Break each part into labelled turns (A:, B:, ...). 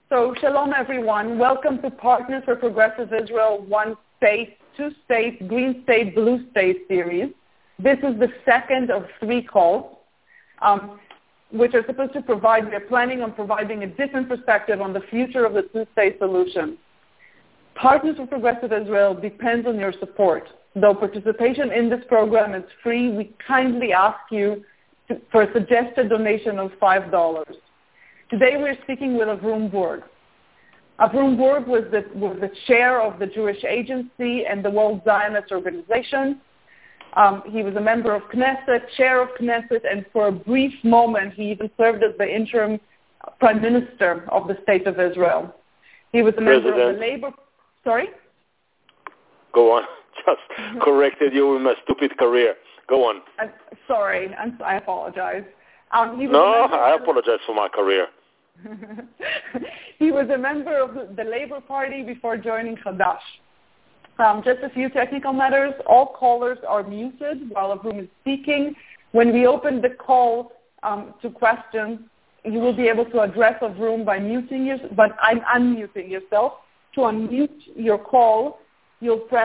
A: So shalom, everyone. Welcome to Partners for Progressive Israel One State, Two States, Green State, Blue State series. This is the second of 3 calls, which are supposed to provide, we're planning on providing a different perspective on the future of the two-state solution. Partners for Progressive Israel depends on your support. Though participation in this program is free, we kindly ask you for a suggested donation of $5. Today we're speaking with Avrum Burg. Avrum Burg was the chair of the Jewish Agency and the World Zionist Organization. He was a member of Knesset, chair of Knesset, and for a brief moment he even served as the interim prime minister of the State of Israel. He was a member of the Labor... Sorry?
B: Go on. Just corrected you in my stupid career. Go on.
A: Sorry. I apologize.
B: I apologize for my career.
A: He was a member of the Labor Party before joining Hadash. Just a few technical matters. All callers are muted while Avrum is speaking. When we open the call to questions, you will be able to address Avrum by unmuting yourself. To unmute your call, you'll press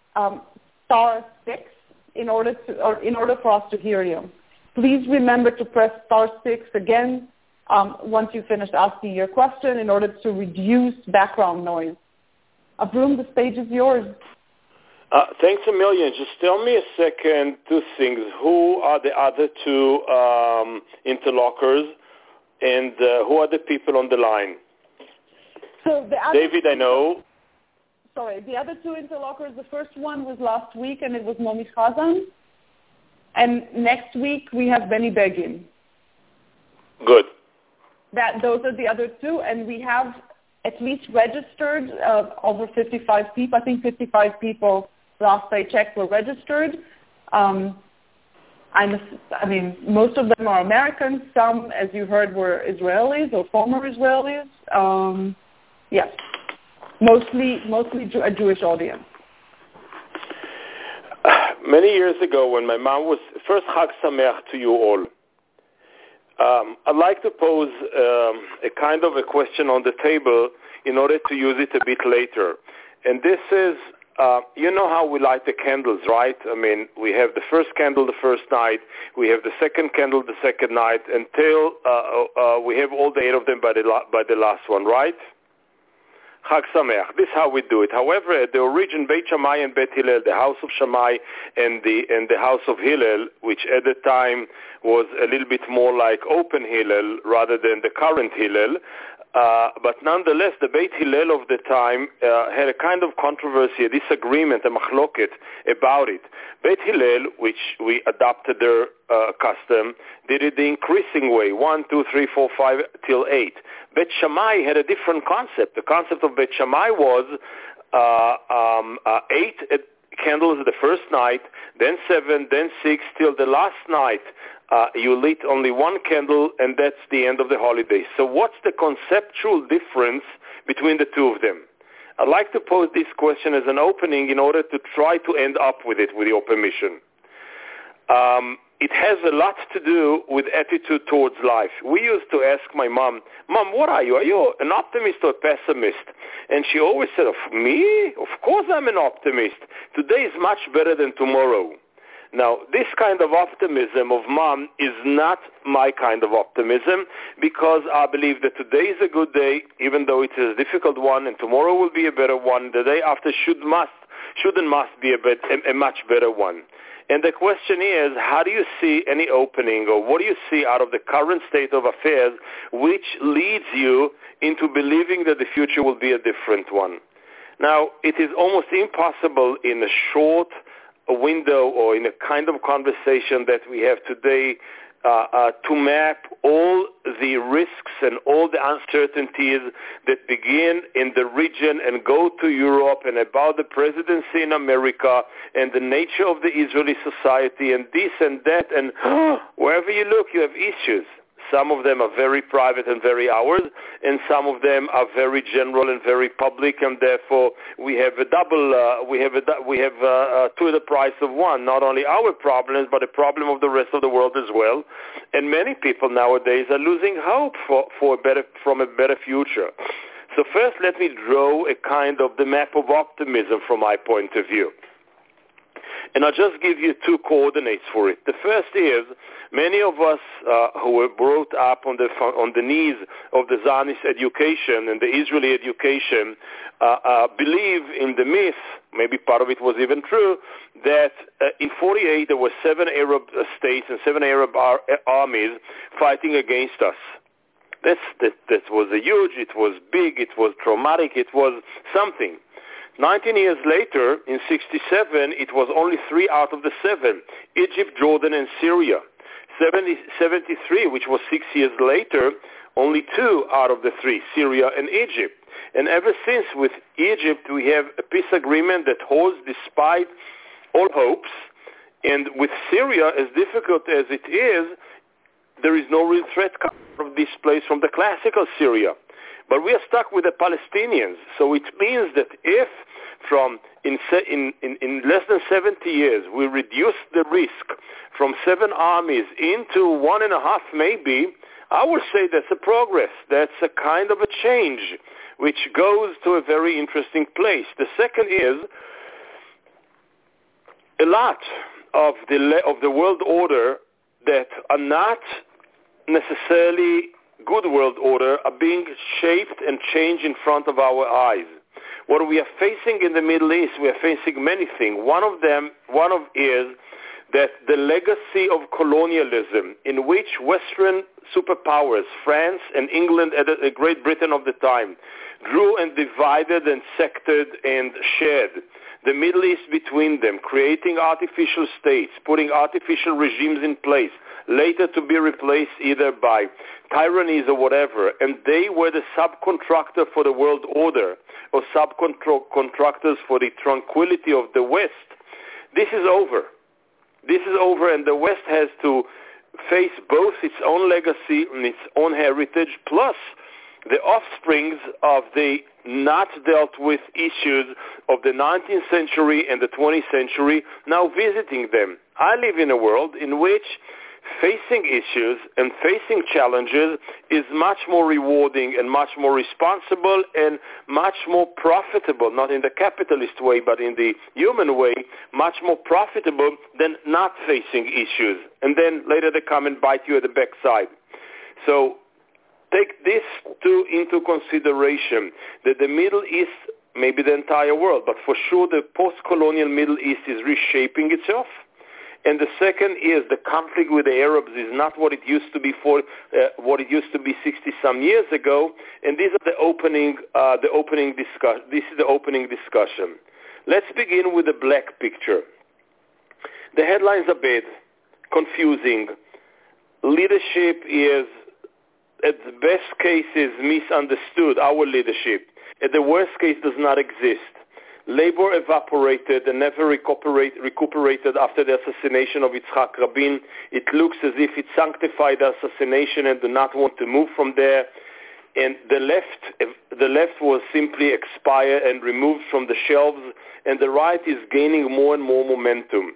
A: *6 in order for us to hear you. Please remember to press *6 again once you finish asking your question in order to reduce background noise. Avrum, the stage is yours.
B: Thanks a million. Just tell me a second 2 things. Who are the other 2 interlocutors, and who are the people on the line?
A: So
B: David, I know.
A: Sorry, the other 2 interlocutors, the first one was last week, and it was Momi Chazan. And next week, we have Benny Begin.
B: Good.
A: Those are the other 2, and we have at least registered over 55 people. I think 55 people, last I checked, were registered. Most of them are Americans. Some, as you heard, were Israelis or former Israelis. Yes, mostly a Jewish audience.
B: Many years ago, when my mom was first Chag Sameach to you all, I'd like to pose a kind of a question on the table in order to use it a bit later. And this is, you know how we light the candles, right? I mean, we have the first candle the first night, we have the second candle the second night, until we have all the 8 of them by the last one, right? Chag Sameach. This is how we do it. However, the origin Beit Shammai and Beit Hillel, the house of Shammai and the house of Hillel, which at the time was a little bit more like open Hillel rather than the current Hillel, but nonetheless, the Beit Hillel of the time had a kind of controversy, a disagreement, a machloket about it. Beit Hillel, which we adopted their custom, did it the increasing way, 1, 2, 3, 4, 5 till 8. Beit Shammai had a different concept. The concept of Beit Shammai was 8 candles the first night, then 7, then 6, till the last night. You lit only 1 candle, and that's the end of the holiday. So what's the conceptual difference between the 2 of them? I'd like to pose this question as an opening in order to try to end up with it, with your permission. It has a lot to do with attitude towards life. We used to ask my mom, what are you? Are you an optimist or a pessimist? And she always said, me? Of course I'm an optimist. Today is much better than tomorrow. Now, this kind of optimism of mom is not my kind of optimism, because I believe that today is a good day, even though it is a difficult one, and tomorrow will be a better one. The day after should and must be a much better one. And the question is, how do you see any opening, or what do you see out of the current state of affairs which leads you into believing that the future will be a different one? Now, it is almost impossible in a short window or in a kind of conversation that we have today to map all the risks and all the uncertainties that begin in the region and go to Europe, and about the presidency in America and the nature of the Israeli society and this and that, and wherever you look you have issues. Some of them are very private and very ours, and some of them are very general and very public, and therefore we have a double. We have two at the price of one. Not only our problems, but a problem of the rest of the world as well. And many people nowadays are losing hope from a better future. So first, let me draw a kind of the map of optimism from my point of view. And I'll just give you two coordinates for it. The first is many of us who were brought up on the knees of the Zionist education and the Israeli education believe in the myth, maybe part of it was even true, that in 48 there were 7 Arab states and 7 Arab armies fighting against us. That was huge, it was big, it was traumatic, it was something. 19 years later, in 67, it was only 3 out of the 7, Egypt, Jordan, and Syria. 73, which was 6 years later, only 2 out of the 3, Syria and Egypt. And ever since, with Egypt, we have a peace agreement that holds despite all hopes. And with Syria, as difficult as it is, there is no real threat coming from this place, from the classical Syria. But we are stuck with the Palestinians. So it means that if in less than 70 years we reduce the risk from 7 armies into 1.5 maybe, I would say that's a progress. That's a kind of a change which goes to a very interesting place. The second is a lot of the world order that are not necessarily good world order are being shaped and changed in front of our eyes. What we are facing in the Middle East, we are facing many things. One of is that the legacy of colonialism in which Western superpowers, France and England and Great Britain of the time, drew and divided and sectored and shared the Middle East between them, creating artificial states, putting artificial regimes in place, later to be replaced either by tyrannies or whatever, and they were the subcontractor for the world order or subcontractors for the tranquility of the West. This is over. This is over, and the West has to face both its own legacy and its own heritage, plus the offsprings of the not dealt with issues of the 19th century and the 20th century now visiting them. I live in a world in which facing issues and facing challenges is much more rewarding and much more responsible and much more profitable, not in the capitalist way, but in the human way, much more profitable than not facing issues. And then later they come and bite you at the backside. So take this into consideration, that the Middle East, maybe the entire world, but for sure the post-colonial Middle East is reshaping itself. And the second is the conflict with the Arabs is not what it used to be what it used to be 60-some years ago. And these are the opening discussion. This is the opening discussion. Let's begin with the black picture. The headlines are bad, confusing. Leadership is, at the best case, is misunderstood. Our leadership, at the worst case, does not exist. Labor evaporated and never recuperated after the assassination of Yitzhak Rabin. It looks as if it sanctified the assassination and do not want to move from there. And the left was simply expired and removed from the shelves, and the right is gaining more and more momentum.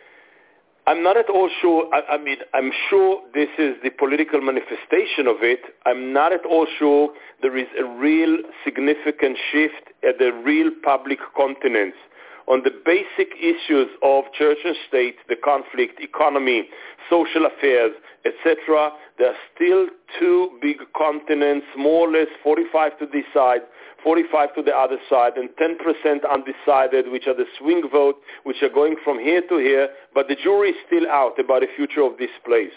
B: I'm not at all sure, I'm sure this is the political manifestation of it. I'm not at all sure there is a real significant shift at the real public continents on the basic issues of church and state, the conflict, economy, social affairs, etc. There are still 2 big continents, more or less 45 to this side, 45 to the other side, and 10% undecided, which are the swing vote, which are going from here to here, but the jury is still out about the future of this place.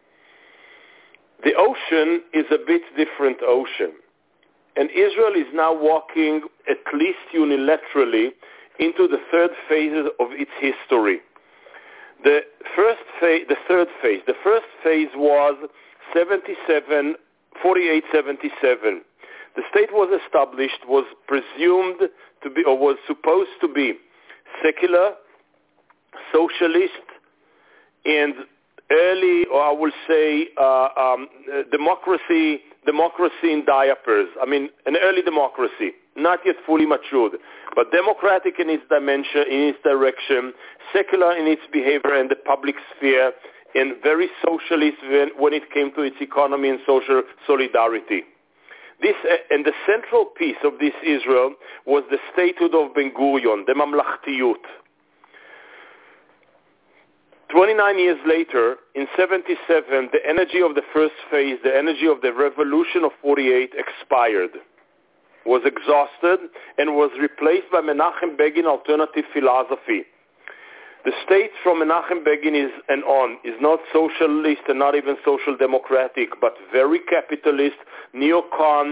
B: The ocean is a bit different ocean, and Israel is now walking, at least unilaterally, into the third phase of its history. The first phase was 48-77. The state was established, was presumed to be, or was supposed to be, secular, socialist, and early, or I will say, democracy in diapers. I mean, an early democracy, not yet fully matured, but democratic in its dimension, in its direction, secular in its behavior and the public sphere, and very socialist when it came to its economy and social solidarity. This and the central piece of this Israel was the statehood of Ben Gurion, the Mamlachtiyut. 29 years later, in 77, the energy of the first phase, the energy of the revolution of 48 expired, was exhausted, and was replaced by Menachem Begin alternative philosophy. The state from Menachem Begin is not socialist and not even social democratic, but very capitalist, neocon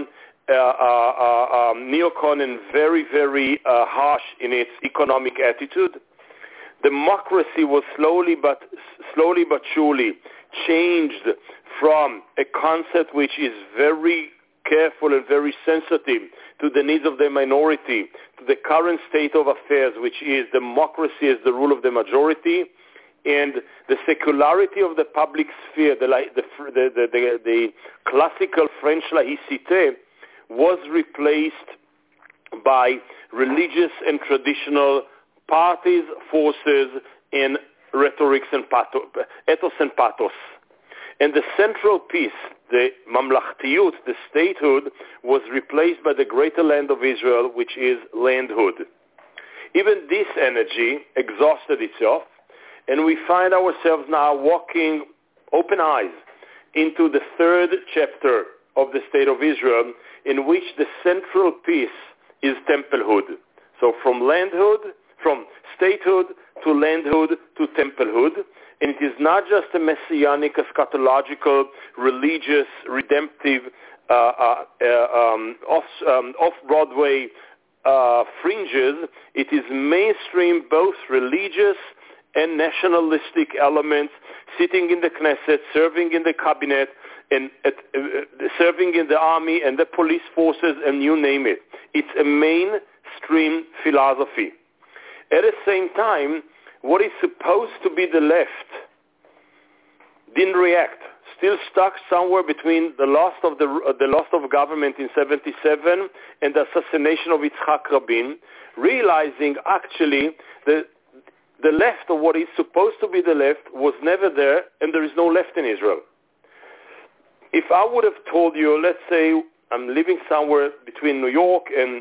B: and very, very harsh in its economic attitude. Democracy was slowly but surely changed from a concept which is very careful and very sensitive to the needs of the minority, to the current state of affairs, which is democracy as the rule of the majority, and the secularity of the public sphere, the classical French laïcité, was replaced by religious and traditional parties, forces, and rhetorics and ethos and pathos. And the central piece, the Mamlachtiyut, the statehood, was replaced by the greater land of Israel, which is landhood. Even this energy exhausted itself, and we find ourselves now walking open eyes into the third chapter of the state of Israel, in which the central piece is templehood. So from statehood to landhood to templehood. And it is not just a messianic, eschatological, religious, redemptive, off-Broadway fringes. It is mainstream, both religious and nationalistic elements, sitting in the Knesset, serving in the cabinet, and serving in the army and the police forces, and you name it. It's a mainstream philosophy. At the same time, what is supposed to be the left didn't react, still stuck somewhere between the loss of government in 77 and the assassination of Yitzhak Rabin, realizing actually the left, or what is supposed to be the left, was never there, and there is no left in Israel. If I would have told you, let's say, I'm living somewhere between New York and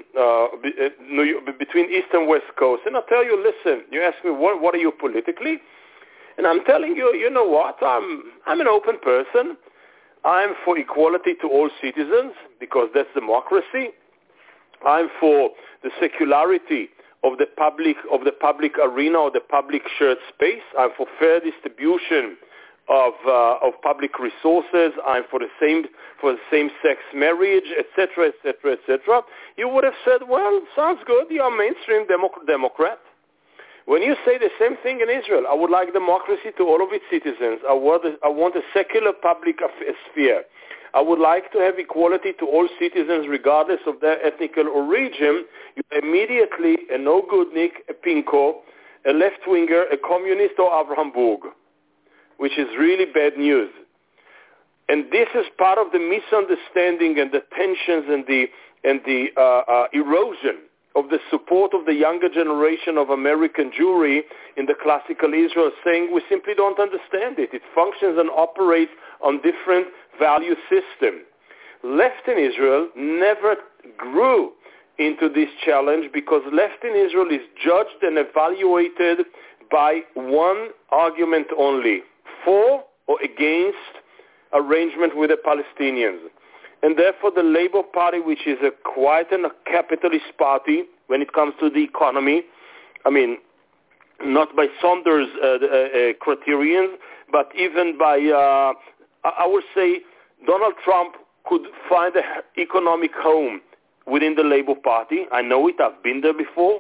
B: between East and West Coast, and I tell you, listen, you ask me, what are you politically? And I'm telling you, you know what, I'm an open person. I'm for equality to all citizens, because that's democracy. I'm for the secularity of the public arena, or the public shared space. I'm for fair distribution of public resources. I'm for the same-sex marriage, etc., etc., etc. You would have said, well, sounds good. You're a mainstream Democrat. When you say the same thing in Israel, I would like democracy to all of its citizens. I want a secular public sphere. I would like to have equality to all citizens regardless of their ethnic origin. You immediately a no-goodnik, a pinko, a left-winger, a communist, or Avraham Burg, which is really bad news. And this is part of the misunderstanding and the tensions and the erosion of the support of the younger generation of American Jewry in the classical Israel, saying we simply don't understand it. It functions and operates on different value system. Left in Israel never grew into this challenge, because left in Israel is judged and evaluated by one argument only: for or against arrangement with the Palestinians. And therefore the Labour Party, which is quite a capitalist party when it comes to the economy, I mean, not by Saunders' criterion, but even by, I would say, Donald Trump could find an economic home within the Labour Party. I know it, I've been there before.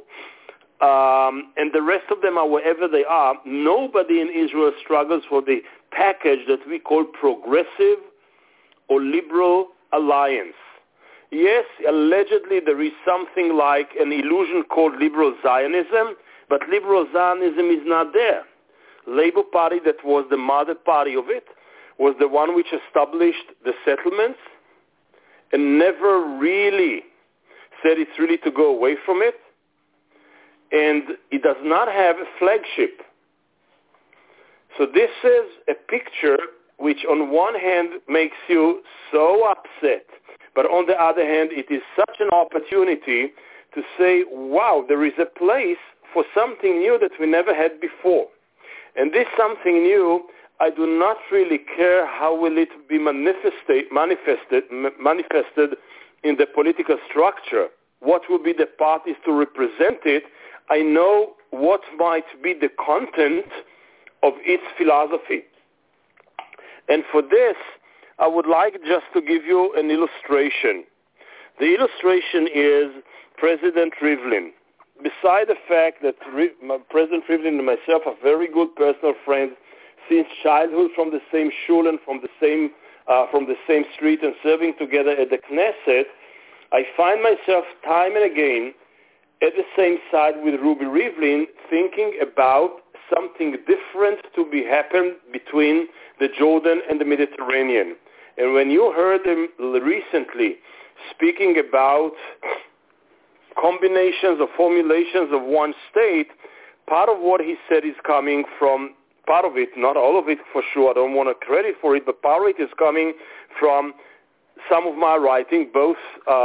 B: And the rest of them are wherever they are. Nobody in Israel struggles for the package that we call progressive or liberal alliance. Yes, allegedly there is something like an illusion called liberal Zionism, but liberal Zionism is not there. Labour Party, that was the mother party of it, was the one which established the settlements and never really said it's really to go away from it. And it does not have a flagship. So this is a picture which on one hand makes you so upset But on the other hand, it is such an opportunity to say, wow, there is a place for something new that we never had before. And this something new, I do not really care how will it be manifested in the political structure. What will be the parties to represent it? I know what might be the content of its philosophy. And for this, I would like just to give you an illustration. The illustration is President Rivlin. Beside the fact that President Rivlin and myself are very good personal friends since childhood, from the same shul and from the same street and serving together at the Knesset, I find myself time and again at the same side with Ruby Rivlin, thinking about something different to be happened between the Jordan and the Mediterranean. And when you heard him recently speaking about combinations or formulations of one state, part of what he said is coming from, part of it, not all of it for sure, I don't want to credit for it, but part of it is coming from some of my writing, both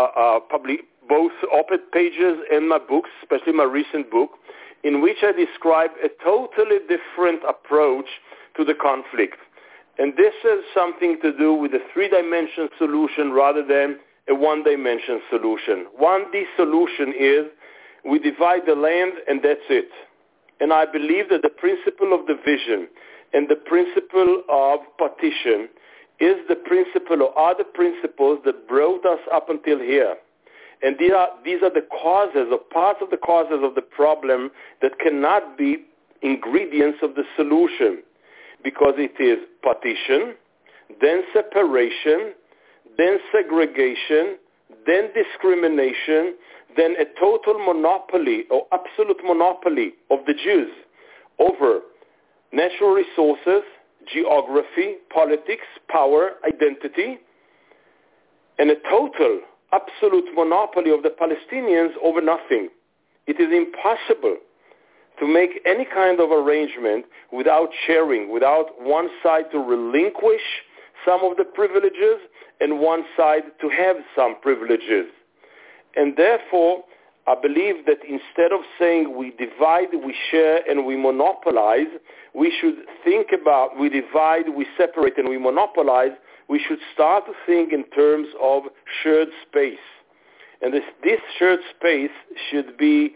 B: op-ed pages and my books, especially my recent book, in which I describe a totally different approach to the conflict. And this has something to do with a three-dimension solution rather than a one-dimension solution. 1D solution is we divide the land and that's it. And I believe that the principle of division and the principle of partition is the principle or are the principles that brought us up until here. And these are the causes or parts of the causes of the problem that cannot be ingredients of the solution, because it is partition, then separation, then segregation, then discrimination, then a total monopoly or absolute monopoly of the Jews over natural resources, geography, politics, power, identity, and a total absolute monopoly of the Palestinians over nothing. It is impossible to make any kind of arrangement without sharing, without one side to relinquish some of the privileges and one side to have some privileges. And therefore, I believe that instead of saying we divide, we share, and we monopolize, we should think about we divide, we separate, and we monopolize. We should start to think in terms of shared space. And this shared space should be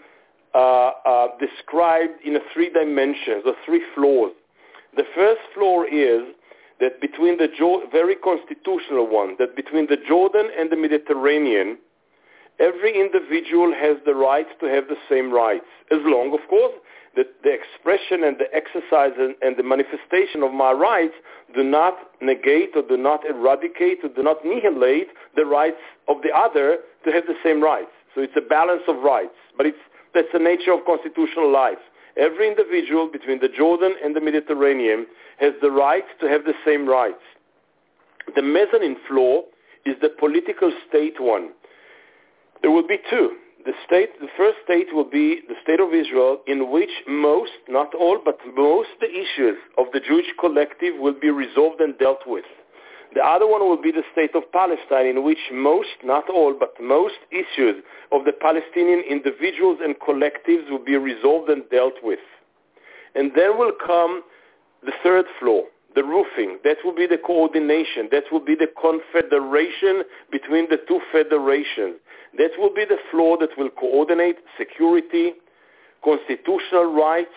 B: described in three dimensions, or three floors. The first floor is that between the very constitutional one, that between the Jordan and the Mediterranean, every individual has the right to have the same rights, as long, of course, that the expression and the exercise and the manifestation of my rights do not negate or do not eradicate or do not annihilate the rights of the other to have the same rights. So it's a balance of rights, but that's the nature of constitutional life. Every individual between the Jordan and the Mediterranean has the right to have the same rights. The mezzanine floor is the political state one. There will be two. The first state will be the state of Israel, in which most, not all, but most the issues of the Jewish collective will be resolved and dealt with. The other one will be the state of Palestine, in which most, not all, but most issues of the Palestinian individuals and collectives will be resolved and dealt with. And then will come the third floor, the roofing. That will be the coordination. That will be the confederation between the two federations. That will be the floor that will coordinate security, constitutional rights,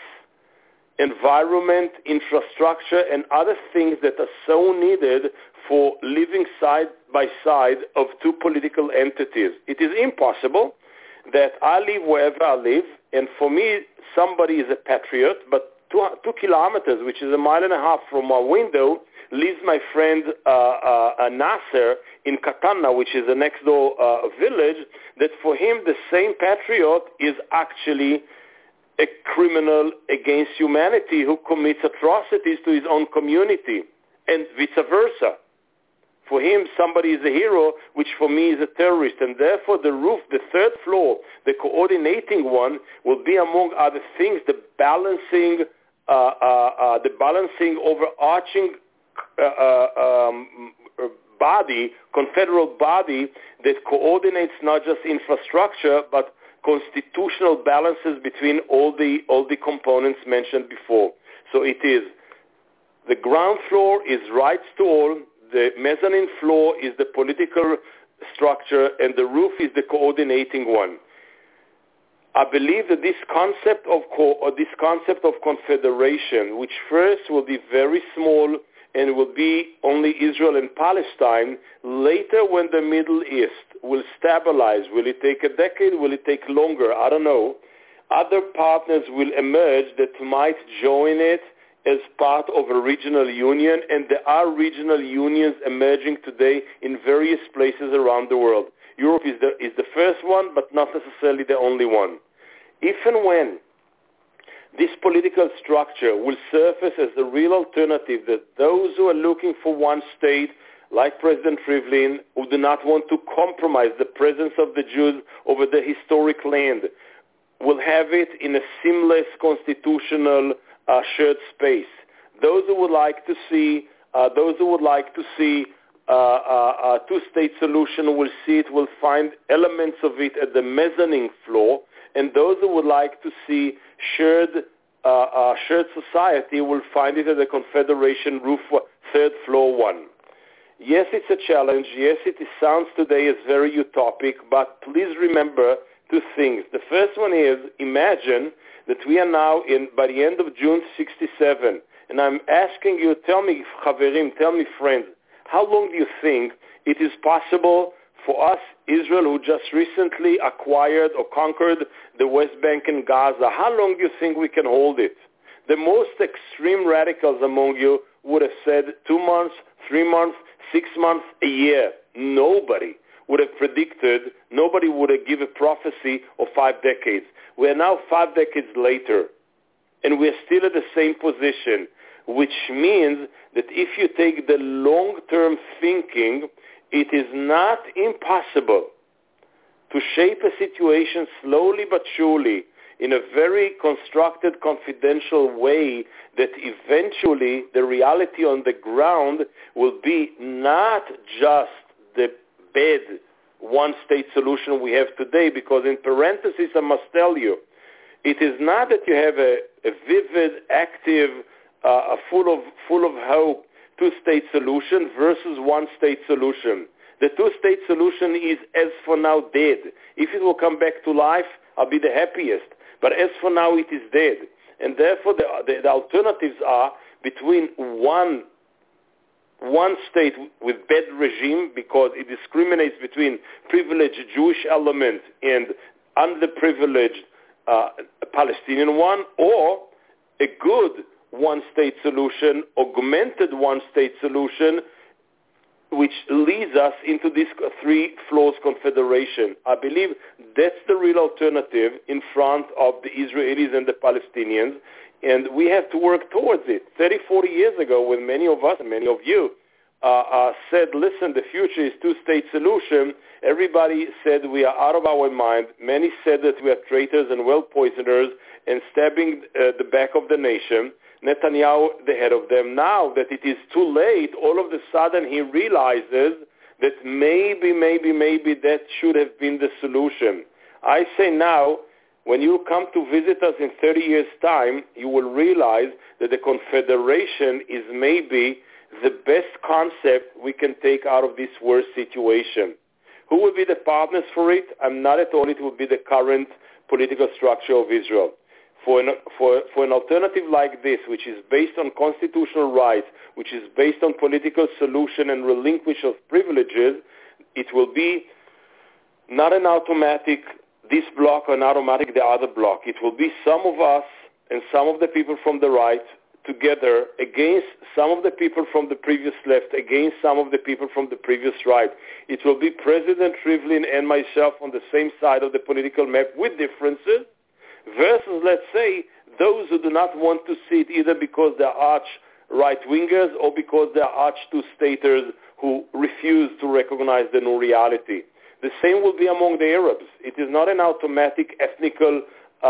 B: environment, infrastructure, and other things that are so needed for living side by side of two political entities. It is impossible that I live wherever I live, and for me, somebody is a patriot, but 2 kilometers, which is 1.5 miles from my window, lives my friend Nasser in Katana, which is a next door village, that for him the same patriot is actually a criminal against humanity who commits atrocities to his own community, and vice versa. For him, somebody is a hero, which for me is a terrorist, and therefore the roof, the third floor, the coordinating one, will be, among other things, the balancing overarching body, confederal body that coordinates not just infrastructure but constitutional balances between all the components mentioned before. So it is the ground floor is rights to all, the mezzanine floor is the political structure, and the roof is the coordinating one. I believe that this concept of confederation, which first will be very small and will be only Israel and Palestine, later when the Middle East will stabilize, will it take a decade, will it take longer, I don't know, other partners will emerge that might join it as part of a regional union, and there are regional unions emerging today in various places around the world. Europe is the first one, but not necessarily the only one. If and when this political structure will surface as a real alternative, that those who are looking for one state, like President Rivlin, who do not want to compromise the presence of the Jews over the historic land, will have it in a seamless constitutional shared space. Those who would like to see a two-state solution will see it, will find elements of it at the mezzanine floor, and those who would like to see shared society will find it at the Confederation roof, third floor one. Yes, it's a challenge. Yes, it sounds today as very utopic, but please remember two things. The first one is, imagine that we are now by the end of June 67, and I'm asking you, tell me, Chaverim, tell me, friends, how long do you think it is possible for us, Israel, who just recently acquired or conquered the West Bank and Gaza, how long do you think we can hold it? The most extreme radicals among you would have said 2 months, 3 months, 6 months, a year. Nobody would have predicted, nobody would have given a prophecy of 5 decades. We are now 5 decades later, and we are still at the same position, which means that if you take the long-term thinking, it is not impossible to shape a situation slowly but surely in a very constructed, confidential way that eventually the reality on the ground will be not just the bad one-state solution we have today, because in parentheses I must tell you, it is not that you have a vivid, active, full of hope two-state solution versus one-state solution. The two-state solution is, as for now, dead. If it will come back to life, I'll be the happiest. But as for now, it is dead. And therefore, the alternatives are between one state with bad regime, because it discriminates between privileged Jewish element and underprivileged Palestinian one, or a good one-state solution, augmented one-state solution, which leads us into this three floors confederation. I believe that's the real alternative in front of the Israelis and the Palestinians, and we have to work towards it. 30, 40 years ago, when many of us and many of you said, listen, the future is two-state solution, everybody said we are out of our mind. Many said that we are traitors and well poisoners and stabbing the back of the nation. Netanyahu, the head of them, now that it is too late, all of a sudden he realizes that maybe that should have been the solution. I say now, when you come to visit us in 30 years' time, you will realize that the confederation is maybe the best concept we can take out of this worst situation. Who will be the partners for it? I'm not at all. It will be the current political structure of Israel. For an alternative like this, which is based on constitutional rights, which is based on political solution and relinquish of privileges, it will be not an automatic this block or an automatic the other block. It will be some of us and some of the people from the right together against some of the people from the previous left, against some of the people from the previous right. It will be President Rivlin and myself on the same side of the political map with differences, versus, let's say, those who do not want to see it either because they're arch right-wingers or because they're arch two-staters who refuse to recognize the new reality. The same will be among the Arabs. It is not an automatic ethnical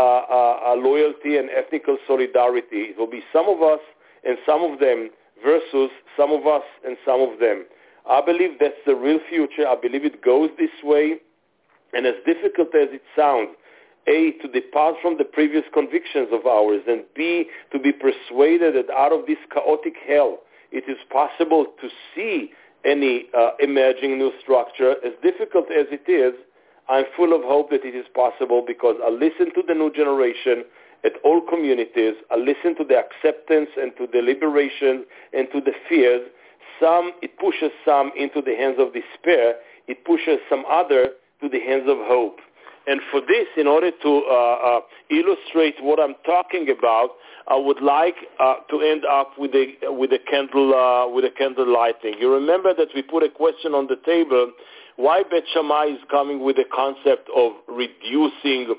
B: loyalty and ethnical solidarity. It will be some of us and some of them versus some of us and some of them. I believe that's the real future. I believe it goes this way. And as difficult as it sounds, A, to depart from the previous convictions of ours, and B, to be persuaded that out of this chaotic hell, it is possible to see any emerging new structure. As difficult as it is, I'm full of hope that it is possible, because I listen to the new generation at all communities. I listen to the acceptance and to the liberation and to the fears. It pushes some into the hands of despair. It pushes some other to the hands of hope. And for this, in order to illustrate what I'm talking about, I would like to end up with a candle lighting. You remember that we put a question on the table: why Bet Shammai is coming with the concept of reducing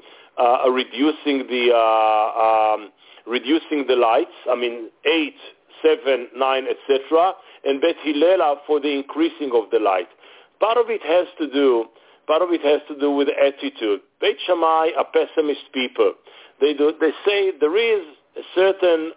B: the lights? I mean, 8, 7, 9, etc. And Bet Hillel for the increasing of the light. Part of it has to do with attitude. Beit Shammai are pessimist people. They say there is a certain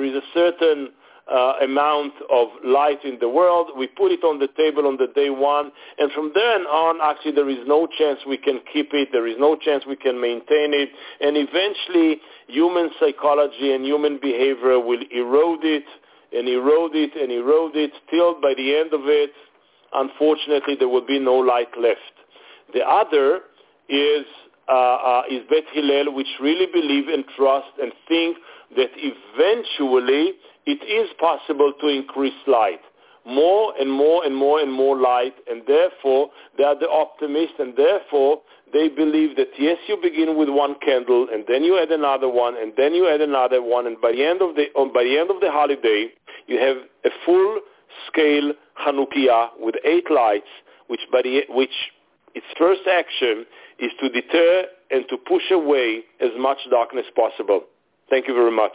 B: amount of light in the world. We put it on the table on the day one, and from then on, actually, there is no chance we can keep it. There is no chance we can maintain it, and eventually, human psychology and human behavior will erode it and erode it and erode it till by the end of it, unfortunately, there will be no light left. The other is Bet Hillel, which really believe and trust and think that eventually it is possible to increase light, more and more and more and more light, and therefore they are the optimists, and therefore they believe that yes, you begin with one candle, and then you add another one, and then you add another one, and by the end of the holiday, you have a full-scale Hanukkah with 8 lights, which its first action is to deter and to push away as much darkness possible. Thank you very much.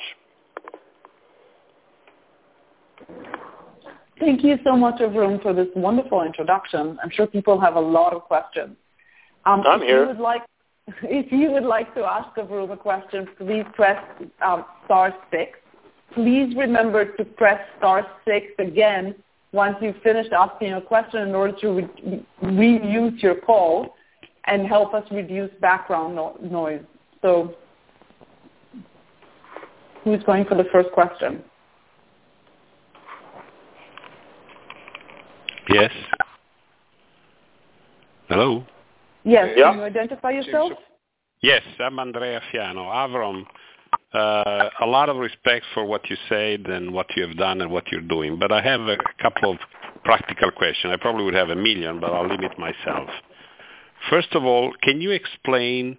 A: Thank you so much, Avram, for this wonderful introduction. I'm sure people have a lot of questions.
B: I'm here.
A: If you would like to ask Avram a question, please press star 6. Please remember to press star 6 again once you've finished asking a question in order to re-mute your call and help us reduce background noise. So who's going for the first question?
C: Yes. Hello?
A: Yes.
B: Yeah.
A: Can you identify yourself?
C: Yes, I'm Andrea Fiano. Avram, a lot of respect for what you said and what you have done and what you're doing. But I have a couple of practical questions. I probably would have a million, but I'll limit myself. First of all, can you explain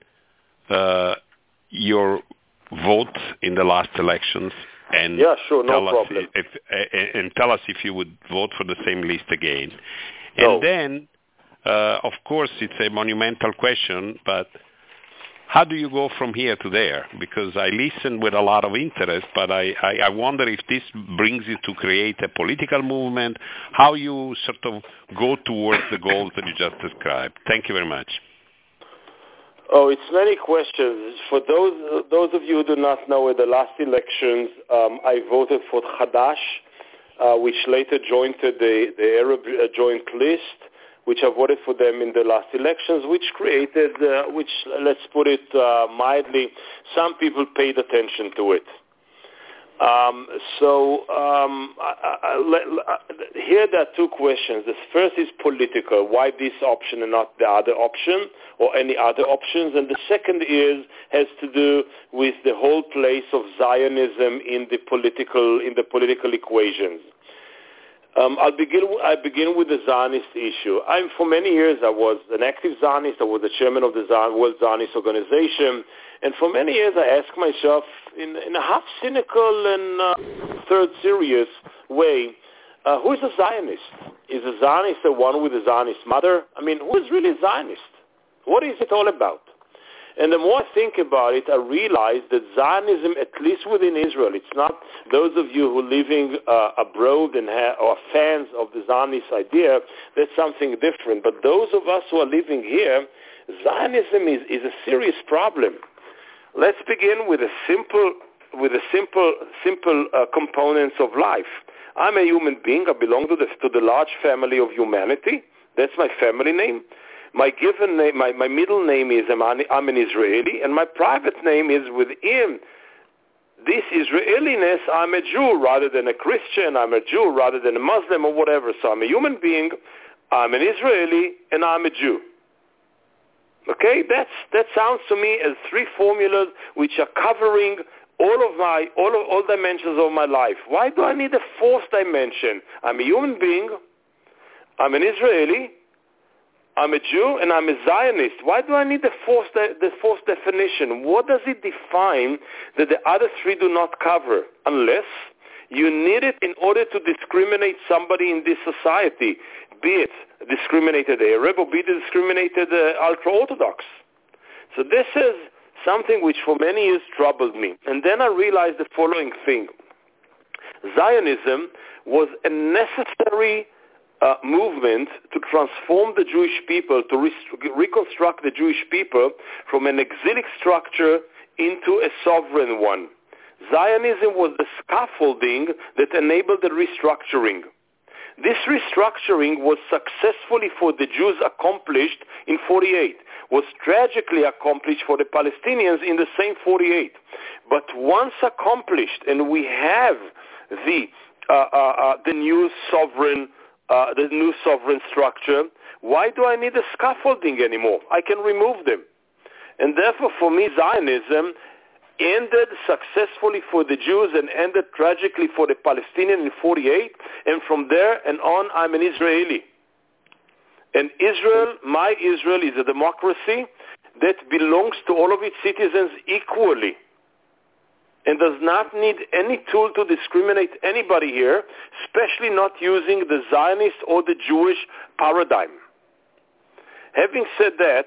C: your vote in the last elections? And
B: yeah, sure, no problem.
C: Tell us if you would vote for the same list again.
B: No.
C: And then, of course, it's a monumental question, but how do you go from here to there? Because I listen with a lot of interest, but I wonder if this brings you to create a political movement, how you sort of go towards the goals that you just described. Thank you very much.
B: Oh, it's many questions. For those of you who do not know, at the last elections, I voted for Hadash, which later joined the Arab Joint List, which I voted for them in the last elections, which created, let's put it mildly, some people paid attention to it. Here there are two questions. The first is political. Why this option and not the other option or any other options? And the second has to do with the whole place of Zionism in the political equations. I begin with the Zionist issue. For many years I was an active Zionist. I was the chairman of the World Zionist Organization. And for many years I asked myself in a half cynical and third serious way, who is a Zionist? Is a Zionist the one with a Zionist mother? I mean, who is really a Zionist? What is it all about? And the more I think about it, I realize that Zionism, at least within Israel, it's not those of you who are living abroad and are fans of the Zionist idea, that's something different. But those of us who are living here, Zionism is a serious problem. Let's begin with the simple components of life. I'm a human being. I belong to the large family of humanity. That's my family name. My given name, my middle name is I'm an Israeli, and my private name is within this Israeliness. I'm a Jew rather than a Christian. I'm a Jew rather than a Muslim or whatever. So I'm a human being. I'm an Israeli, and I'm a Jew. Okay, that sounds to me as three formulas which are covering all dimensions of my life. Why do I need a fourth dimension? I'm a human being. I'm an Israeli. I'm a Jew, and I'm a Zionist. Why do I need the fourth definition? What does it define that the other three do not cover? Unless you need it in order to discriminate somebody in this society, be it discriminated Arab or be it discriminated ultra-Orthodox. So this is something which for many years troubled me. And then I realized the following thing. Zionism was a necessary movement to transform the Jewish people, to reconstruct the Jewish people from an exilic structure into a sovereign one. Zionism was the scaffolding that enabled the restructuring. This restructuring was successfully for the Jews accomplished in 48, was tragically accomplished for the Palestinians in the same 48. But once accomplished, and we have the new sovereign structure, why do I need the scaffolding anymore? I can remove them. And therefore, for me, Zionism ended successfully for the Jews and ended tragically for the Palestinians in 48. And from there and on, I'm an Israeli. And Israel, my Israel, is a democracy that belongs to all of its citizens equally, and does not need any tool to discriminate anybody here, especially not using the Zionist or the Jewish paradigm. Having said that,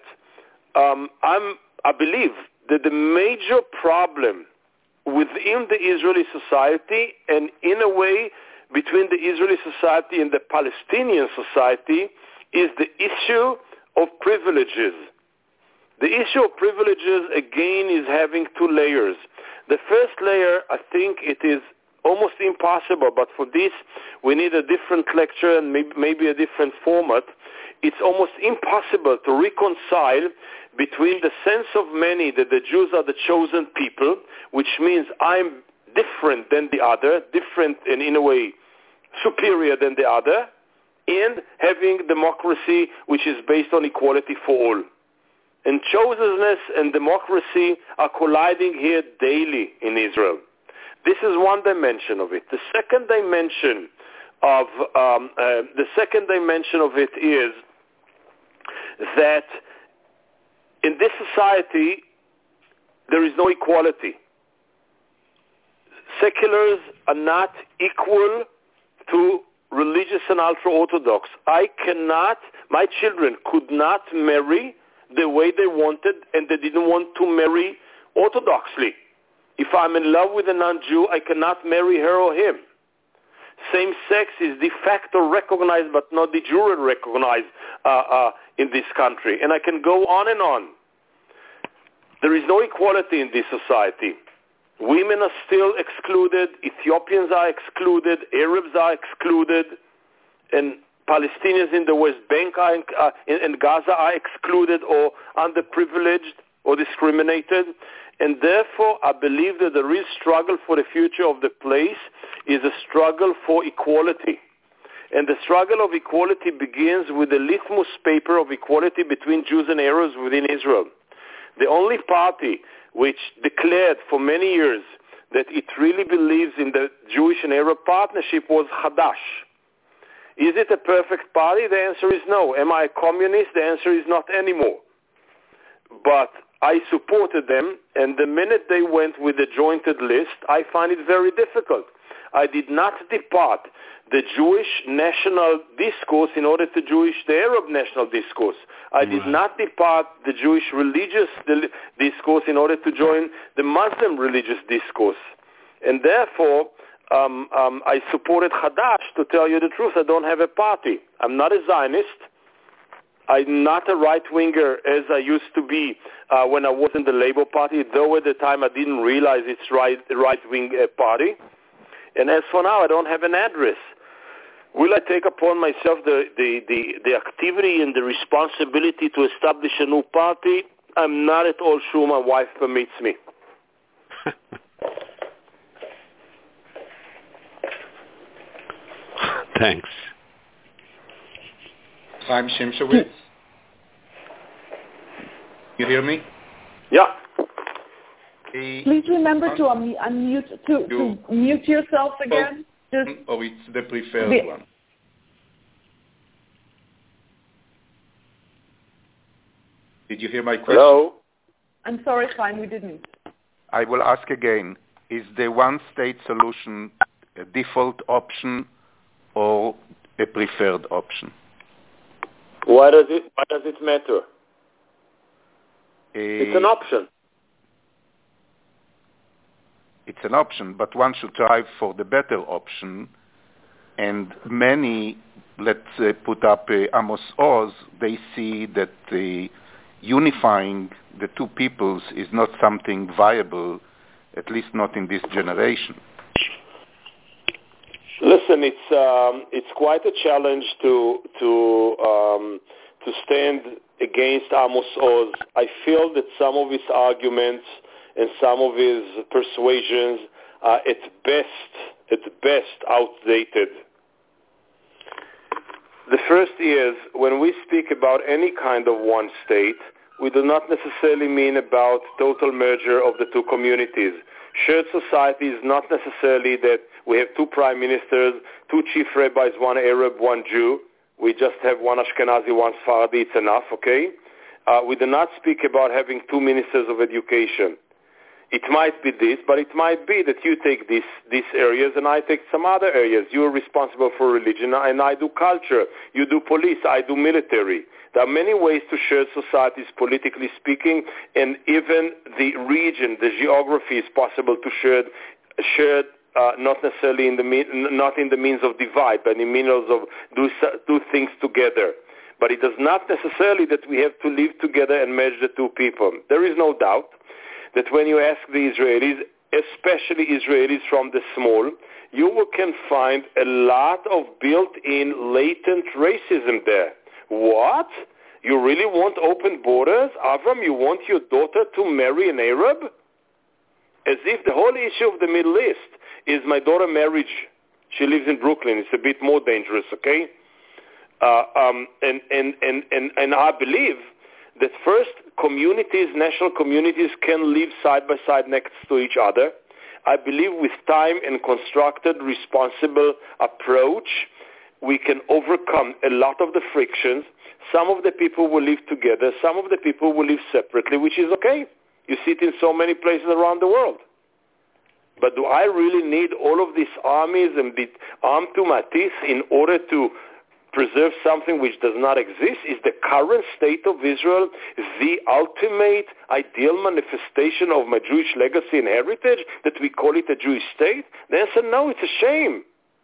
B: I believe that the major problem within the Israeli society, and in a way between the Israeli society and the Palestinian society, is the issue of privileges. The issue of privileges, again, is having two layers. The first layer, I think it is almost impossible, but for this we need a different lecture and maybe a different format. It's almost impossible to reconcile between the sense of many that the Jews are the chosen people, which means I'm different than the other, different and in a way superior than the other, and having democracy which is based on equality for all. And chosenness and democracy are colliding here daily in Israel. This is one dimension of it. The second dimension of it is that in this society there is no equality. Seculars are not equal to religious and ultra-Orthodox. My children could not marry the way they wanted, and they didn't want to marry orthodoxly. If I'm in love with a non-Jew, I cannot marry her or him. Same sex is de facto recognized but not de jure recognized in this country. And I can go on and on. There is no equality in this society. Women are still excluded, Ethiopians are excluded, Arabs are excluded, and Palestinians in the West Bank and Gaza are excluded or underprivileged or discriminated. And therefore, I believe that the real struggle for the future of the place is a struggle for equality. And the struggle of equality begins with the litmus paper of equality between Jews and Arabs within Israel. The only party which declared for many years that it really believes in the Jewish and Arab partnership was Hadash. Is it a perfect party? The answer is no. Am I a communist? The answer is not anymore. But I supported them, and the minute they went with the jointed list, I find it very difficult. I did not depart the Jewish national discourse in order to Jewish the Arab national discourse. I did not depart the Jewish religious discourse in order to join the Muslim religious discourse. And therefore, I supported Hadash. To tell you the truth, I don't have a party. I'm not a Zionist. I'm not a right-winger as I used to be when I was in the Labour Party, though at the time I didn't realize it's right-wing party. And as for now, I don't have an address. Will I take upon myself the activity and the responsibility to establish a new party? I'm not at all sure my wife permits me.
C: Thanks.
D: Chaim Shimshowitz? You hear me?
B: Yeah.
A: Please remember to mute yourself again.
D: It's the preferred one. Did you hear my question?
B: Hello?
A: I'm sorry, Chaim, we didn't.
D: I will ask again. Is the one-state solution a default option or a preferred option?
B: Why does it matter? It's an option.
D: It's an option, but one should strive for the better option. And many, let's put up Amos Oz, they see that unifying the two peoples is not something viable, at least not in this generation.
B: Listen, it's quite a challenge to stand against Amos Oz. I feel that some of his arguments and some of his persuasions are at best outdated. The first is, when we speak about any kind of one state, we do not necessarily mean about total merger of the two communities. Shared society is not necessarily that we have two prime ministers, two chief rabbis, one Arab, one Jew. We just have one Ashkenazi, one Sephardi, it's enough, okay? We do not speak about having two ministers of education. It might be this, but it might be that you take these areas and I take some other areas. You are responsible for religion and I do culture. You do police, I do military. There are many ways to share societies, politically speaking, and even the region, the geography is possible to share not necessarily not in the means of divide, but in means of do things together. But it does not necessarily that we have to live together and merge the two people. There is no doubt that when you ask the Israelis, especially Israelis from the small, you can find a lot of built-in latent racism there. What? You really want open borders? Avram, you want your daughter to marry an Arab? As if the whole issue of the Middle East is my daughter marriage. She lives in Brooklyn. It's a bit more dangerous, okay? And I believe that first, communities, national communities can live side by side next to each other. I believe with time and constructed, responsible approach, we can overcome a lot of the frictions. Some of the people will live together. Some of the people will live separately, which is okay. You see it in so many places around the world. But do I really need all of these armies and be armed to my teeth in order to preserve something which does not exist? Is the current state of Israel the ultimate ideal manifestation of my Jewish legacy and heritage, that we call it a Jewish state? The answer, no, it's a shame.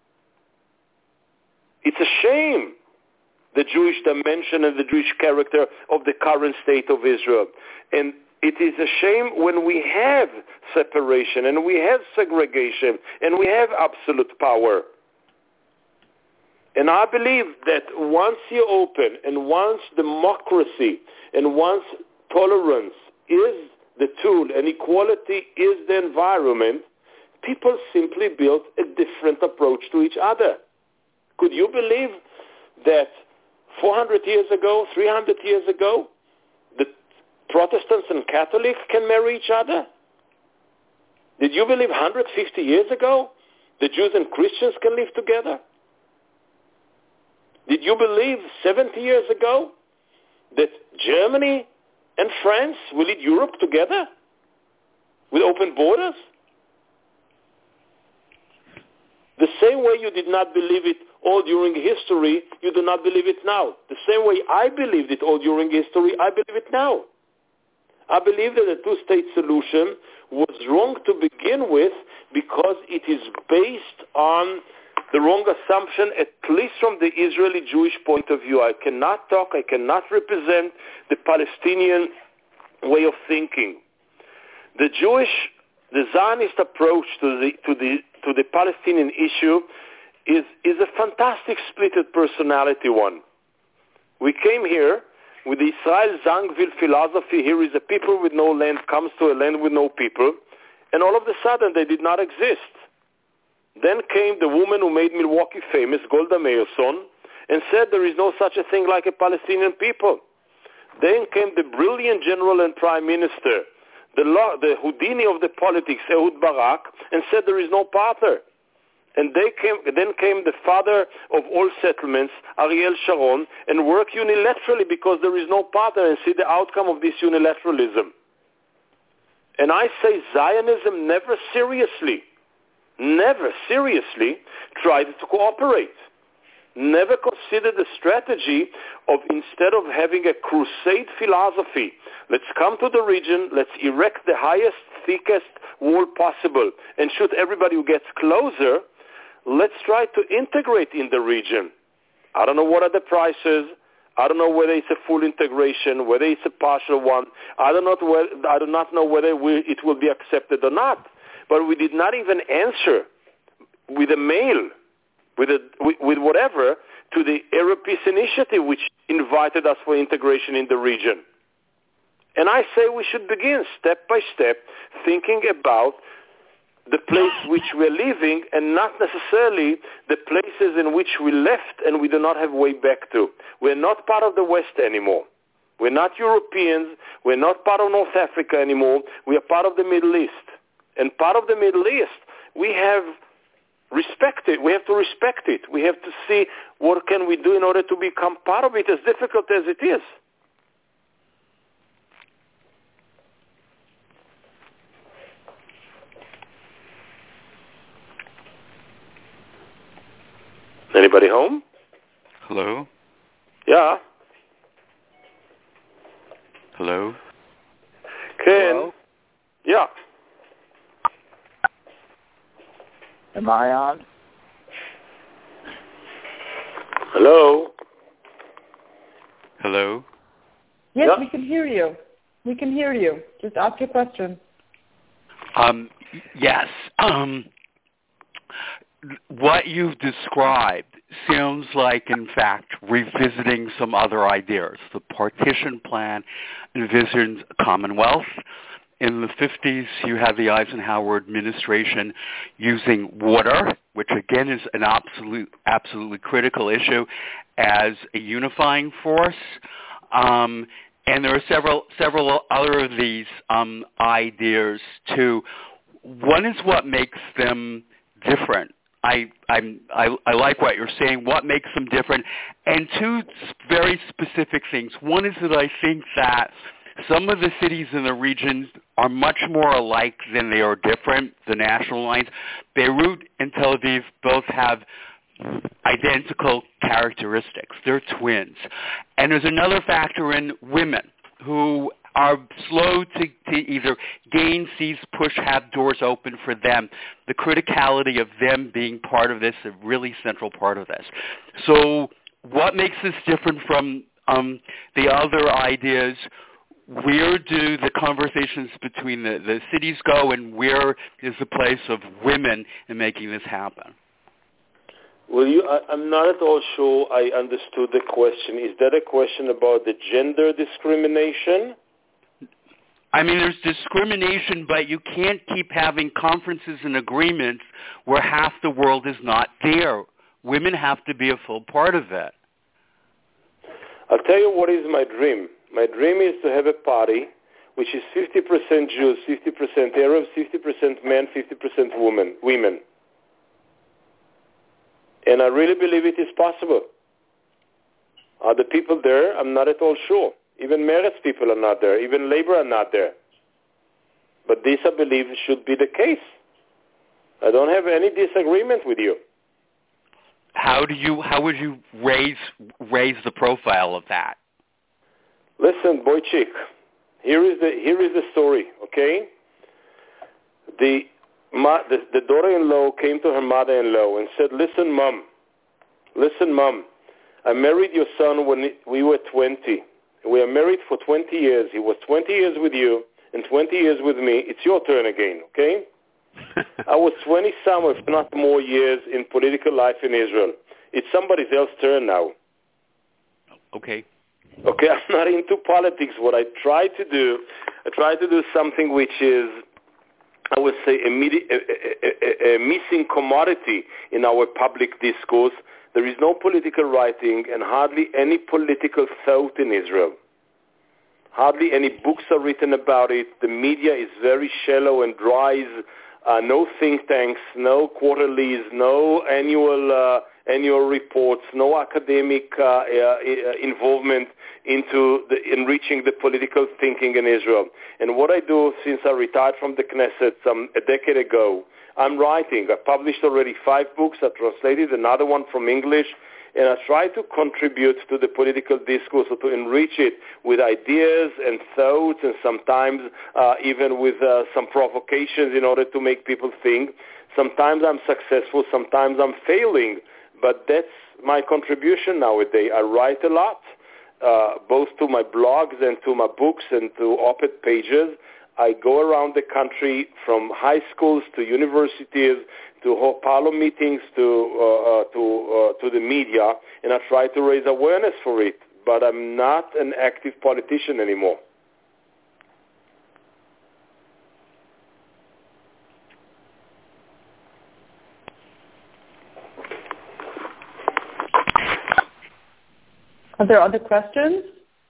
B: It's a shame, the Jewish dimension and the Jewish character of the current state of Israel. And it is a shame when we have separation and we have segregation and we have absolute power. And I believe that once you open and once democracy and once tolerance is the tool and equality is the environment, people simply build a different approach to each other. Could you believe that 400 years ago, 300 years ago, the Protestants and Catholics can marry each other? Did you believe 150 years ago the Jews and Christians can live together? Did you believe 70 years ago that Germany and France will lead Europe together with open borders? The same way you did not believe it all during history, you do not believe it now. The same way I believed it all during history, I believe it now. I believe that the two-state solution was wrong to begin with because it is based on the wrong assumption, at least from the Israeli Jewish point of view. I cannot talk, I cannot represent the Palestinian way of thinking. The Zionist approach to to the Palestinian issue is a fantastic splitted personality one. We came here with the Israel Zangwill philosophy. Here is a people with no land comes to a land with no people, and all of a sudden they did not exist. Then came the woman who made Milwaukee famous, Golda Meirson, and said there is no such a thing like a Palestinian people. Then came the brilliant general and prime minister, the Houdini of the politics, Ehud Barak, and said there is no partner. And then came the father of all settlements, Ariel Sharon, and worked unilaterally because there is no partner, and see the outcome of this unilateralism. And I say Zionism never seriously tried to cooperate. Never considered the strategy of, instead of having a crusade philosophy, let's come to the region, let's erect the highest, thickest wall possible and shoot everybody who gets closer, let's try to integrate in the region. I don't know what are the prices. I don't know whether it's a full integration, whether it's a partial one. I do not know whether it will be accepted or not. But we did not even answer with a mail, with whatever, to the Arab Peace Initiative, which invited us for integration in the region. And I say we should begin step by step thinking about the place which we're leaving and not necessarily the places in which we left and we do not have way back to. We're not part of the West anymore. We're not Europeans. We're not part of North Africa anymore. We are part of the Middle East. And part of the Middle East, we have respect it. We have to respect it. We have to see what can we do in order to become part of it, as difficult as it is. Anybody home?
E: Hello?
B: Yeah.
E: Hello?
B: Ken?
F: Hello?
B: Yeah.
F: Am I on?
B: Hello?
E: Hello?
A: Yes,
B: Yeah.
A: we can hear you. We can hear you. Just ask your question.
E: Yes. What you've described sounds like, in fact, revisiting some other ideas. The partition plan envisions a commonwealth. In the 50s, you had the Eisenhower administration using water, which again is an absolutely critical issue, as a unifying force. And there are several other of these ideas too. One is what makes them different. I like what you're saying. What makes them different? And two very specific things. One is that I think that some of the cities in the region are much more alike than they are different, the national lines. Beirut and Tel Aviv both have identical characteristics. They're twins. And there's another factor in women who are slow to either gain, seize, push, have doors open for them. The criticality of them being part of this, a really central part of this. So what makes this different from the other ideas? Where do the conversations between the cities go, and where is the place of women in making this happen?
B: Well, I'm not at all sure I understood the question. Is that a question about the gender discrimination?
E: I mean, there's discrimination, but you can't keep having conferences and agreements where half the world is not there. Women have to be a full part of that.
B: I'll tell you what is my dream. My dream is to have a party which is 50% Jews, 50% Arabs, 50% men, 50% women. And I really believe it is possible. Are the people there? I'm not at all sure. Even Meretz people are not there. Even Labor are not there. But this, I believe, should be the case. I don't have any disagreement with you.
E: How would you raise the profile of that?
B: Listen, Boychik, here is the story, okay? The daughter-in-law came to her mother-in-law and said, listen, mom, I married your son when we were 20. We are married for 20 years. He was 20 years with you and 20 years with me. It's your turn again, okay? I was 20-some, if not more years, in political life in Israel. It's somebody else's turn now.
C: Okay.
B: Okay, I'm not into politics. What I try to do something which is, I would say, a missing commodity in our public discourse. There is no political writing and hardly any political thought in Israel. Hardly any books are written about it. The media is very shallow and dry. No think tanks, no quarterlies, no annual reports, no academic involvement into enriching the political thinking in Israel. And what I do since I retired from the Knesset a decade ago, I'm writing. I published already 5 books. I translated another one from English. And I try to contribute to the political discourse or to enrich it with ideas and thoughts and sometimes even with some provocations in order to make people think. Sometimes I'm successful, sometimes I'm failing, but that's my contribution nowadays. I write a lot, both to my blogs and to my books and to op-ed pages. I go around the country from high schools to universities to Parlo meetings to the media, and I try to raise awareness for it. But I'm not an active politician anymore.
A: Are there other questions?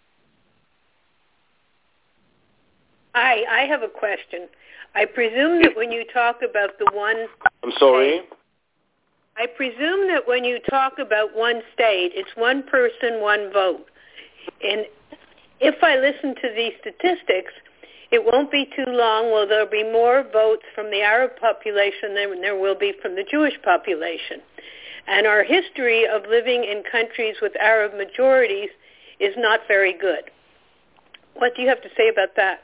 G: I have a question. I presume that when you talk about the one...
B: I'm sorry?
G: I presume that when you talk about one state, it's one person, one vote. And if I listen to these statistics, it won't be too long where there'll be more votes from the Arab population than there will be from the Jewish population. And our history of living in countries with Arab majorities is not very good. What do you have to say about that?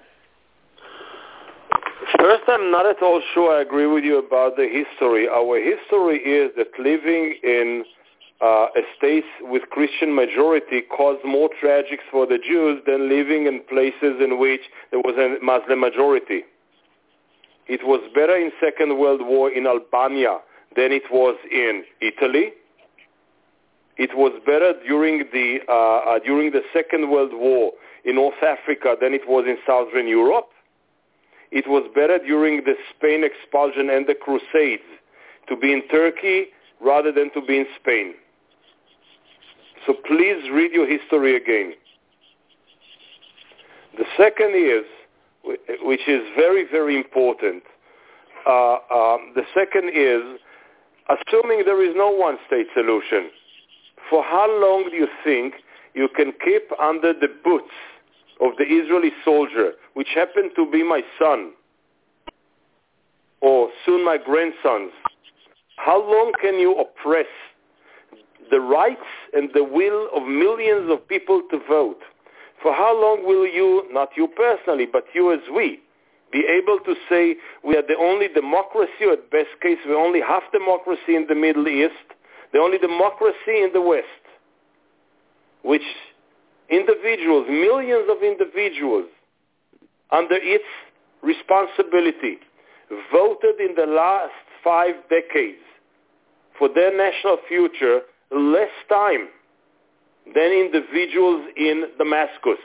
B: First, I'm not at all sure I agree with you about the history. Our history is that living in a state with Christian majority caused more tragics for the Jews than living in places in which there was a Muslim majority. It was better in Second World War in Albania than it was in Italy. It was better during the Second World War in North Africa than it was in Southern Europe. It was better during the Spain expulsion and the Crusades to be in Turkey rather than to be in Spain. So please read your history again. The second is, which is very, very important, the second is, assuming there is no one-state solution, for how long do you think you can keep under the boots of the Israeli soldier, which happened to be my son, or soon my grandsons? How long can you oppress the rights and the will of millions of people to vote? For how long will you, not you personally, but you as we, be able to say we are the only democracy, or at best case we're only half democracy in the Middle East, the only democracy in the West, which individuals, millions of individuals, under its responsibility, voted in the last 5 decades for their national future less time than individuals in Damascus.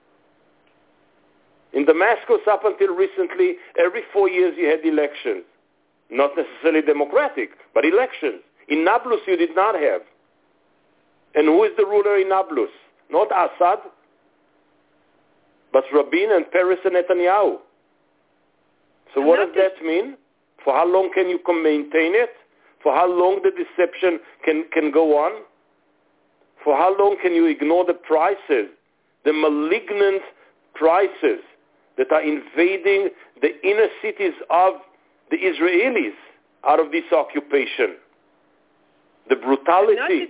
B: In Damascus, up until recently, every 4 years you had elections. Not necessarily democratic, but elections. In Nablus you did not have. And who is the ruler in Nablus? Not Assad, but Rabin and Peres and Netanyahu. So what does that mean? For how long can you maintain it? For how long the deception can go on? For how long can you ignore the prices, the malignant prices that are invading the inner cities of the Israelis out of this occupation? The brutality.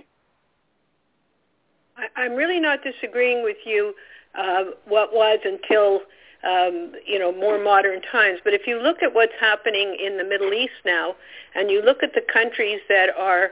G: I'm really not disagreeing with you what was until, more modern times. But if you look at what's happening in the Middle East now, and you look at the countries that are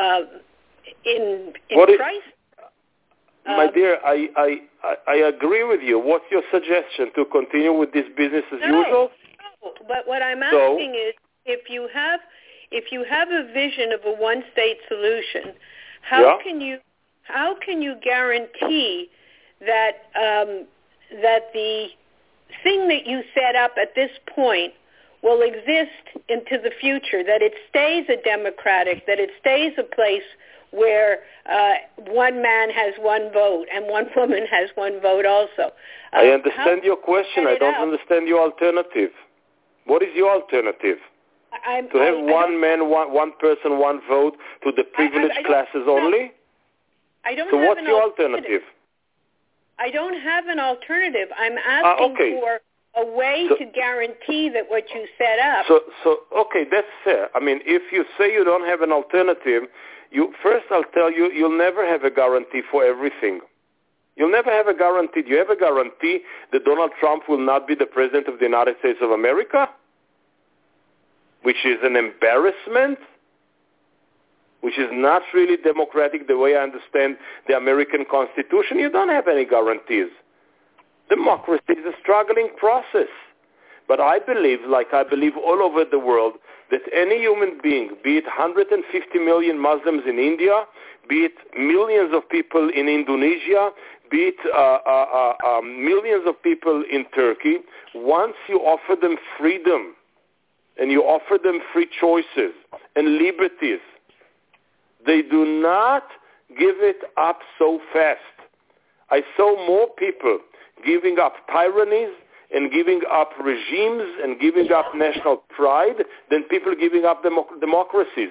G: in crisis.
B: My dear, I agree with you. What's your suggestion? To continue with this business as usual?
G: No, but what I'm asking is, if you have a vision of a one-state solution, how can you guarantee that that the thing that you set up at this point will exist into the future, that it stays a democratic, that it stays a place where one man has one vote and one woman has one vote also?
B: I understand your question. I don't understand your alternative. What is your alternative? To have one man, one person, one vote to the privileged classes only?
G: I don't
B: so
G: have
B: what's
G: an
B: your alternative?
G: I don't have an alternative. I'm asking for a way to guarantee that what you set up.
B: So okay, that's fair. I mean, if you say you don't have an alternative, first I'll tell you, you'll never have a guarantee for everything. You'll never have a guarantee. Do you have a guarantee that Donald Trump will not be the President of the United States of America? Which is an embarrassment, which is not really democratic the way I understand the American Constitution. You don't have any guarantees. Democracy is a struggling process. But I believe, like I believe all over the world, that any human being, be it 150 million Muslims in India, be it millions of people in Indonesia, be it millions of people in Turkey, once you offer them freedom, and you offer them free choices and liberties, they do not give it up so fast. I saw more people giving up tyrannies and giving up regimes and giving up national pride than people giving up democracies.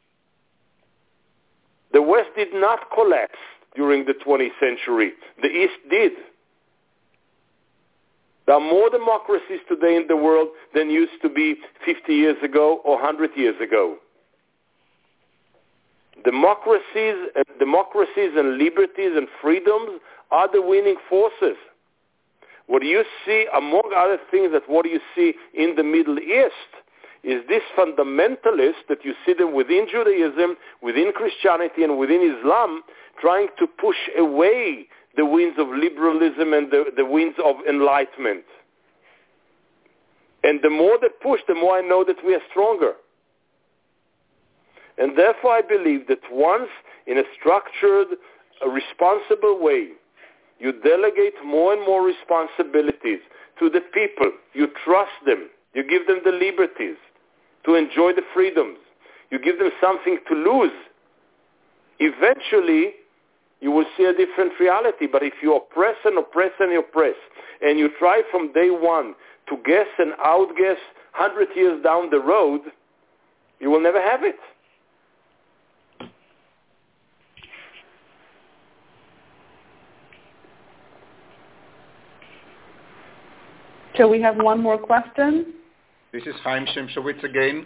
B: The West did not collapse during the 20th century. The East did. There are more democracies today in the world than used to be 50 years ago or 100 years ago. Democracies and liberties and freedoms are the winning forces. What you see, among other things, that what you see in the Middle East is this fundamentalists that you see them within Judaism, within Christianity, and within Islam, trying to push away the winds of liberalism and the winds of enlightenment. And the more they push, the more I know that we are stronger. And therefore I believe that once, in a structured, responsible way, you delegate more and more responsibilities to the people, you trust them, you give them the liberties to enjoy the freedoms, you give them something to lose, eventually you will see a different reality. But if you oppress and oppress and oppress, and you try from day one to guess and outguess 100 years down the road, you will never have it.
A: Shall we have one more question?
D: This is Chaim Shemshowitz again.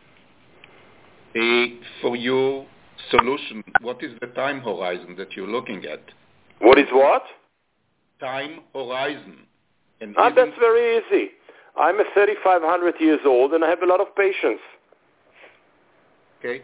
D: For your solution, what is the time horizon that you're looking at?
B: What is what?
D: Time horizon. And
B: that's very easy. I'm 3,500 years old and I have a lot of patience.
D: Okay.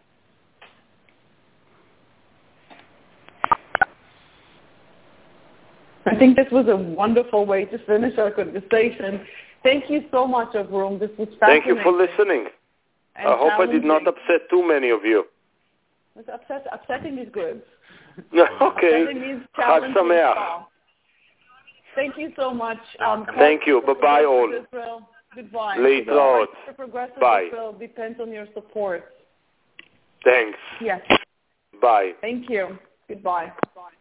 A: I think this was a wonderful way to finish our conversation. Thank you so much, Avrum. This was fascinating.
B: Thank you for listening. I hope I did not upset too many of you.
A: Upsetting is good.
B: Okay.
A: Upsetting means challenging. Thank you so much.
B: Thank you. Bye-bye all.
A: Israel. Goodbye.
B: Later.
A: Progressive
B: Bye.
A: Israel depends on your support.
B: Thanks.
A: Yes.
B: Bye.
A: Thank you. Goodbye. Bye.